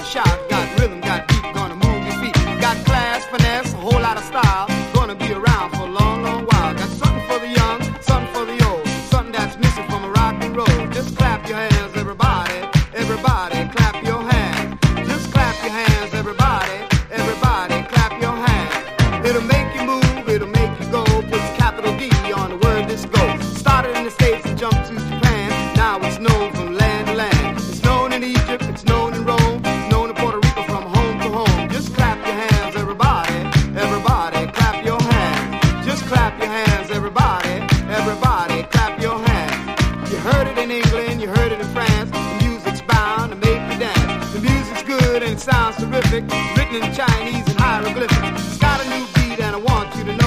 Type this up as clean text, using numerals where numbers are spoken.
shout. Got rhythm, got beat, gonna move your feet. Got class, finesse, a whole lot of style. Gonna be around for a long, long while. Got something for the young, something for the old. Something that's missing from a rock and roll. Just clap your hands, everybody. Everybody, clap your hands. Just clap your hands, everybody. Everybody, clap your hands. It'll make you move, it'll make you go. Put capital D on the word disco. Started in the States and jumped to Japan. Now it's known from land to land. It's known in Egypt, it's known in Rome, known in Puerto Rico from home to home. Just clap your hands, everybody. Everybody, clap your hands. Just clap your hands, everybody. Everybody, clap your hands. You heard it in England, you heard it in France. The music's bound to make you dance. The music's good and it sounds terrific. Written in Chinese and hieroglyphics. It's got a new beat and I want you to